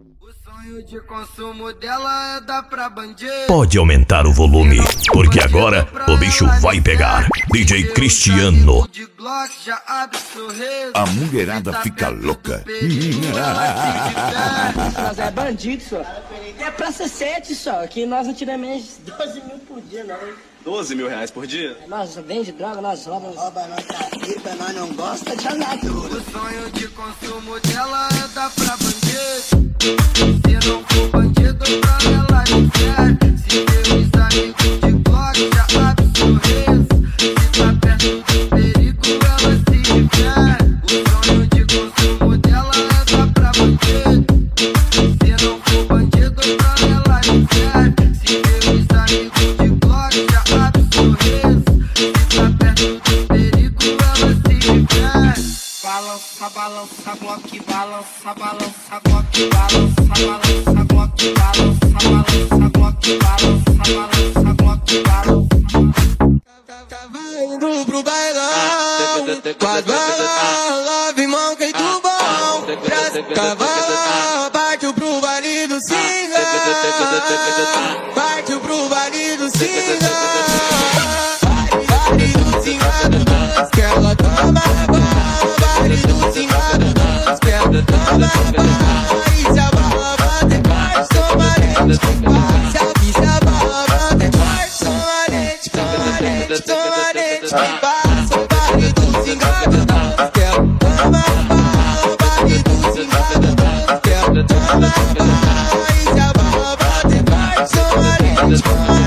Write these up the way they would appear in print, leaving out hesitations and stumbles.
sonho de consumo dela é dar pra bandido. Pode aumentar o volume, porque agora o bicho vai pegar. DJ Cristiano. A mulherada fica louca. Nós é bandido, só. É praça 7, só. Que nós não tiramos menos de 12 mil por dia, não. 12 mil reais por dia? Nós vende droga, nós roubamos. Rouba, nós tá rica, nós não gosta de amadura. O sonho de consumo dela é dar pra bandido. Se não for bandido, pra ela não quer. Se vê os amigos de Glock, já abre sorriso. Se tá perto do perigo, ela se diverte. O sonho de consumo dela é dar pra bandido. Se não for bandido, pra ela não quer. Se vê os amigos de Glock, já abre sorriso. Se tá perto do perigo, ela se diverte. Balança, balança, Glock, balança, balança, Glock, balança, balança, Glock, balança, balança, Glock, balança, balança, Glock, balança. Tava indo pro bailão, com as balas, love, manca e tubão. Pra cavala, partiu pro vale do Singa. Partiu pro vale do Singa. Vale do Singa, que ela toma vale do Singa, que ela toma. E se a bala bater forte, sou valente que passa. E se a bala bater forte, sou valente que passa. Sou valente que passa. Vale do Singa, que ela toma vale do Singa, que ela toma. E se a bala bater forte, sou valente que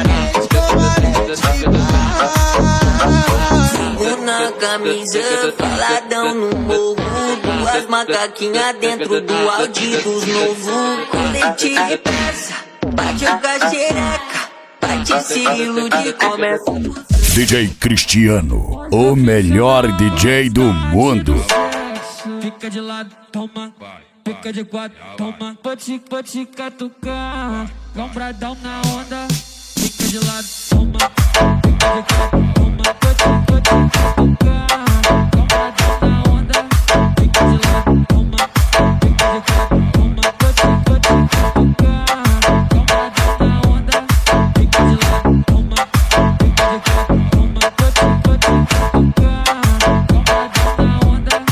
na camisa, faladão no morro. Duas macaquinhas dentro do Audi dos novo. Colete de peça, bate o caxereca, bate Cirilo de começa. DJ Cristiano, o melhor DJ do mundo. Fica de lado, toma. Fica de quatro, toma. Vou te catucar. Lombradão na onda. Fica de lado, toma. Fica de quatro, toma. Vou te catucar. Lombradão na onda. Fica de lado, toma. Fica de quatro, toma. Vou te catucar. Lombradão na onda. Fica de lado, toma. Fica de quatro, toma. Vou te catucar. Lombradão na onda.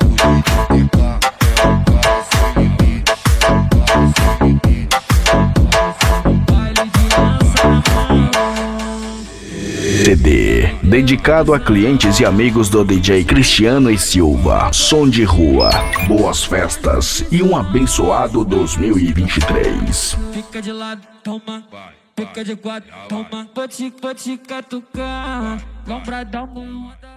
CD, dedicado a clientes e amigos do DJ Cristiano e Silva. Som de rua, boas festas e um abençoado 2023. Fica de lado, toma. Fica de quatro, toma. Vou te catucar. Lombradão na onda.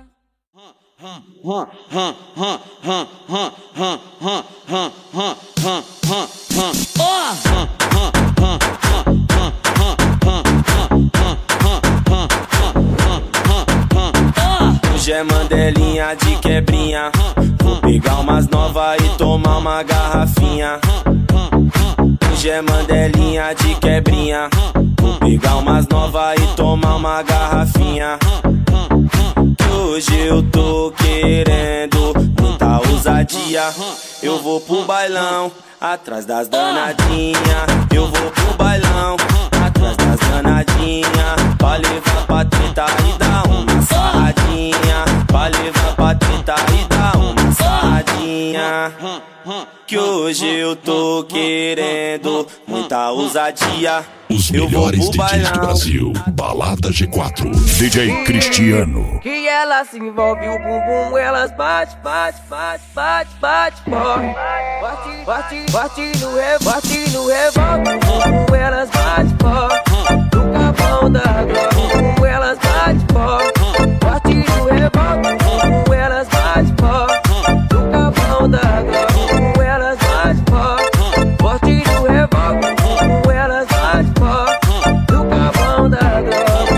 Hoje é mandelinha de quebrinha. Vou pegar umas novas e tomar uma garrafinha. Hoje é mandelinha de quebrinha. Vou pegar umas novas e tomar uma garrafinha. Que hoje eu tô querendo muita ousadia. Eu vou pro bailão, atrás das danadinhas. Eu vou pro bailão, atrás das danadinhas. Pra levar pra treta e dar uma sarradinha. Pra levar pra treta e dar uma sarradinha. Que hoje eu tô querendo muita ousadia. Os melhores DJs do Brasil, Balada G4, DJ Cristiano. Que ela se envolve o bumbum, elas bate, bate, bate, bate, bate, bate, bate, bate no revólver, bumbum, elas bate, bate, no capão da Glock, bumbum, elas bate, bate no revólver, bumbum, elas bate, bate, no capão da Glock, bumbum, elas bate, bate no revólver, bumbum, elas bate, bate, no capão da Glock,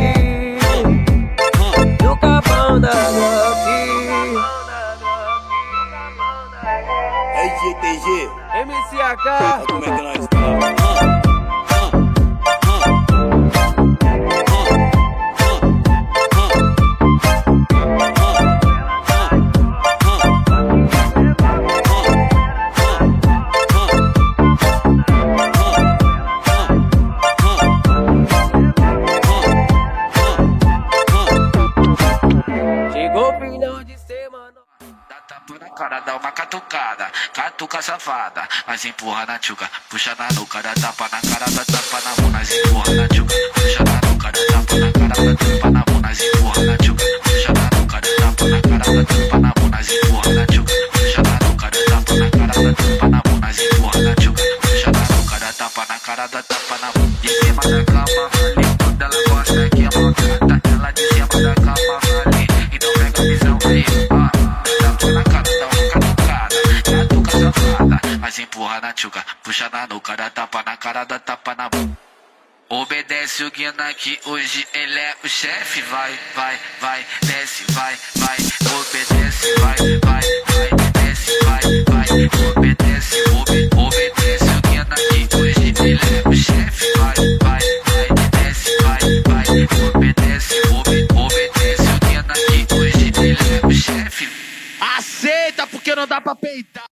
no capão da Glock. Aí, GTG. MCH. Como é que nós estamos? safada, catuca safada, mas empurra na tchuca, puxa na nuca, dá tapa na cara, dá tapa na mão, mas empurra na tchuca, puxa na nuca, dá tapa na cara, dá tapa na mão, mas empurra na tchuca, puxa na nuca, dá tapa na cara, dá tapa na mão, mas empurra na tchuca, puxa na nuca, dá tapa na cara, dá tapa na mão, mas empurra na tchuca, puxa na nuca, dá tapa na cara, dá tapa na mão. De cima da cama, vale, quando ela gosta que é maltrata, ela de cima da cama, vale, então pega a visão aí, tapa na cara, dá uma catucada, catuca safada, mas empurra na tchuca, puxa na nuca, dá tapa na cara, dá tapa na mão. Obedece o Guina que hoje ele é o chefe, vai, vai, vai, desce, vai, vai, obedece, vai, vai, vai, desce, vai, vai, obedece, obedece o Guina que hoje ele é o chefe, vai, vai, vai, desce, vai, vai, obedece, obedece o Guina que hoje ele é o chefe. Aceita porque não dá pra peitar.